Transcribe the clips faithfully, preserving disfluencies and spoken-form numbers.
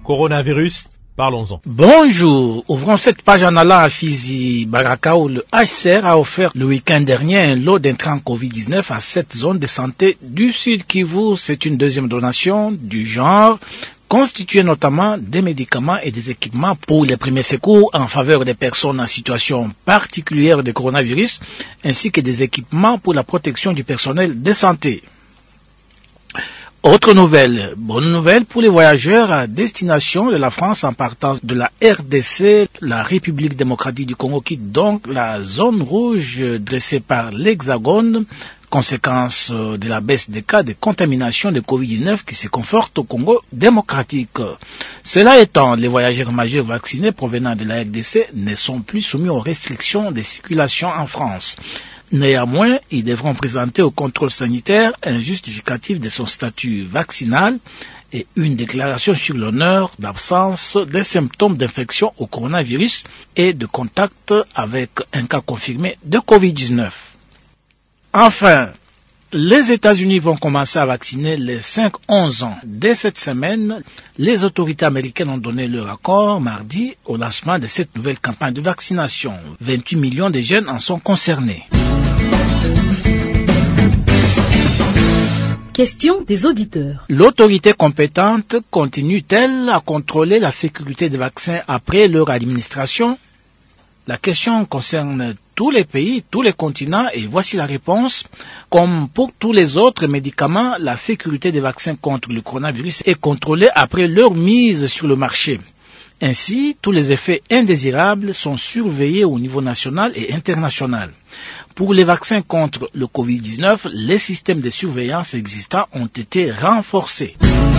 Coronavirus, parlons-en. Bonjour, ouvrons cette page en allant à Fizi Baraka où le H C R a offert le week-end dernier un lot d'intrants covid dix-neuf à cette zone de santé du Sud Kivu. C'est une deuxième donation du genre, constituée notamment des médicaments et des équipements pour les premiers secours en faveur des personnes en situation particulière de coronavirus, ainsi que des équipements pour la protection du personnel de santé. Autre nouvelle, bonne nouvelle pour les voyageurs à destination de la France en partant de la R D C, la République démocratique du Congo quitte donc la zone rouge dressée par l'Hexagone, conséquence de la baisse des cas de contamination de covid dix-neuf qui se conforte au Congo démocratique. Cela étant, les voyageurs majeurs vaccinés provenant de la R D C ne sont plus soumis aux restrictions de circulation en France. Néanmoins, ils devront présenter au contrôle sanitaire un justificatif de son statut vaccinal et une déclaration sur l'honneur d'absence des symptômes d'infection au coronavirus et de contact avec un cas confirmé de covid dix-neuf. Enfin, les États-Unis vont commencer à vacciner les cinq à onze ans. Dès cette semaine, les autorités américaines ont donné leur accord mardi au lancement de cette nouvelle campagne de vaccination. vingt-huit millions de jeunes en sont concernés. Question des auditeurs. L'autorité compétente continue-t-elle à contrôler la sécurité des vaccins après leur administration? La question concerne tous les pays, tous les continents, et voici la réponse. Comme pour tous les autres médicaments, la sécurité des vaccins contre le coronavirus est contrôlée après leur mise sur le marché. Ainsi, tous les effets indésirables sont surveillés au niveau national et international. Pour les vaccins contre le covid dix-neuf, les systèmes de surveillance existants ont été renforcés.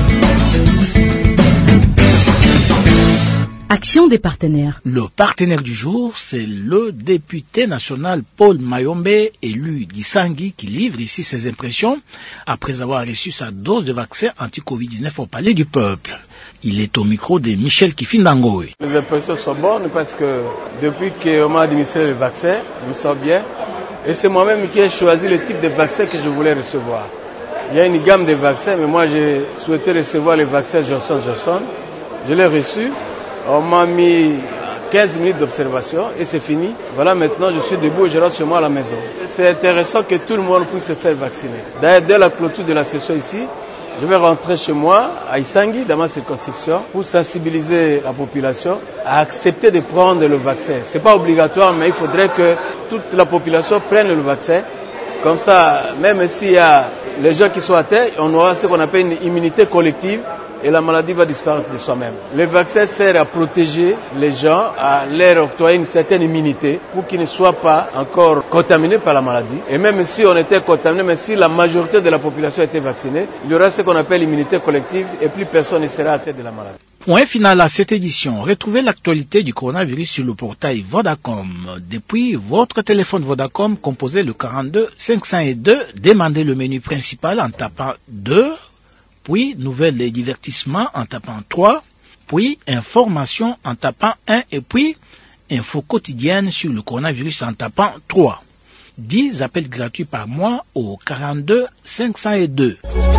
Action des partenaires. Le partenaire du jour, c'est le député national Paul Mayombe, élu d'Isangui, qui livre ici ses impressions après avoir reçu sa dose de vaccin anti-covid dix-neuf au Palais du Peuple. Il est au micro de Michel Kifindangoe. Les impressions sont bonnes parce que depuis qu'on m'a administré le vaccin, je me sens bien. Et c'est moi-même qui ai choisi le type de vaccin que je voulais recevoir. Il y a une gamme de vaccins, mais moi j'ai souhaité recevoir le vaccin Johnson and Johnson. Je l'ai reçu. On m'a mis quinze minutes d'observation et c'est fini. Voilà, maintenant je suis debout et je rentre chez moi à la maison. C'est intéressant que tout le monde puisse se faire vacciner. D'ailleurs, dès la clôture de la session ici, je vais rentrer chez moi, à Isangui, dans ma circonscription, pour sensibiliser la population à accepter de prendre le vaccin. Ce n'est pas obligatoire, mais il faudrait que toute la population prenne le vaccin. Comme ça, même s'il y a les gens qui sont atteints, on aura ce qu'on appelle une immunité collective et la maladie va disparaître de soi-même. Le vaccin sert à protéger les gens, à leur octroyer une certaine immunité pour qu'ils ne soient pas encore contaminés par la maladie. Et même si on était contaminé, mais si la majorité de la population était vaccinée, il y aura ce qu'on appelle l'immunité collective et plus personne ne sera atteint de la maladie. Point final à cette édition. Retrouvez l'actualité du coronavirus sur le portail Vodacom. Depuis votre téléphone Vodacom, composez le quarante-deux cinq cent deux, demandez le menu principal en tapant deux, puis nouvelles et divertissements en tapant trois, puis information en tapant un et puis info quotidienne sur le coronavirus en tapant trois. dix appels gratuits par mois au quarante-deux cinq cent deux.